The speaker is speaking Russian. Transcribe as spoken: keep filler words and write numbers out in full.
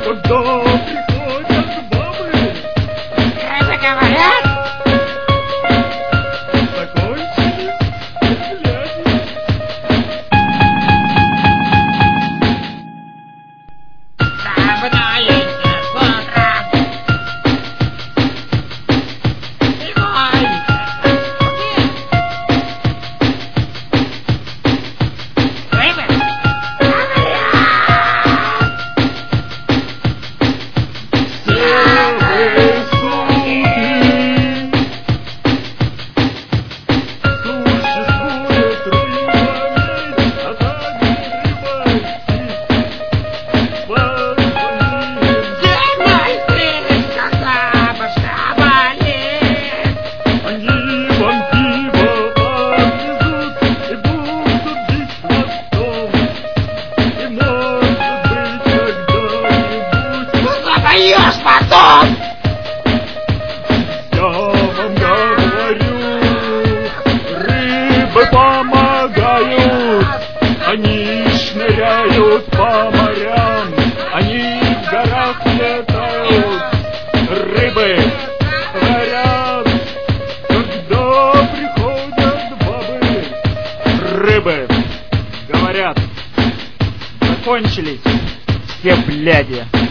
Потом! Я вам говорю, рыбы помогают, они шныряют по морям, они в горах летают, рыбы говорят, когда приходят бабы. Рыбы говорят, закончились все бляди.